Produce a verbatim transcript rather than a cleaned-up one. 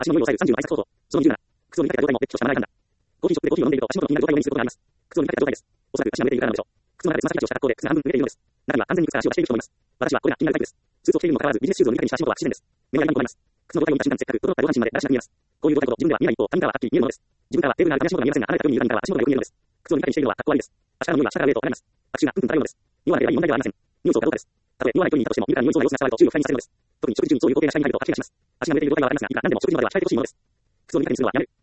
足の匂いを抑えるさんじゅうの挨拶方法。そのにじゅうなな、靴を見かけた状態も別居したマナー違反だ。コーヒーショップでコーヒーを飲んでいると足元の気になる状態を目にすることがあります。靴を見かけた状態です。おそらく足が濡れているからなのでしょう。靴の中でつま先立ちをした格好で靴が半分濡れているのです。中には完全に靴から足を出している人もいます。私はこれが気になるタイプです。スーツを着ているにもかかわらずビジネスシューズを見かけにした足元は不自然です。目は痛みもございます。靴の状態を見た瞬間せっかく整った上半身までだらしなく見えます。こういう状態ほど自分では見えない一方、他人からははっきり見えるものです。自分からはテーブルがあるため足元が見えませんが、離れた距離にいる他人からは足元がよく見えるのです。靴を見かけにしているのは格好悪いです。足からの匂いは下から上へと分かります。足がうんうん漂うのです。匂わなければいい問題ではありません。匂うそうかどうかです。たとえ匂わない距離にいたとしても、見るから匂いそうな様子が伝わると注意を不快にされるのです。特に食事中にそういう光景が視界に入ると吐き気がします。足が濡れている状態はダメですが、何でも食事の場では控えてほしいものです。靴を見かけにするのはやめる。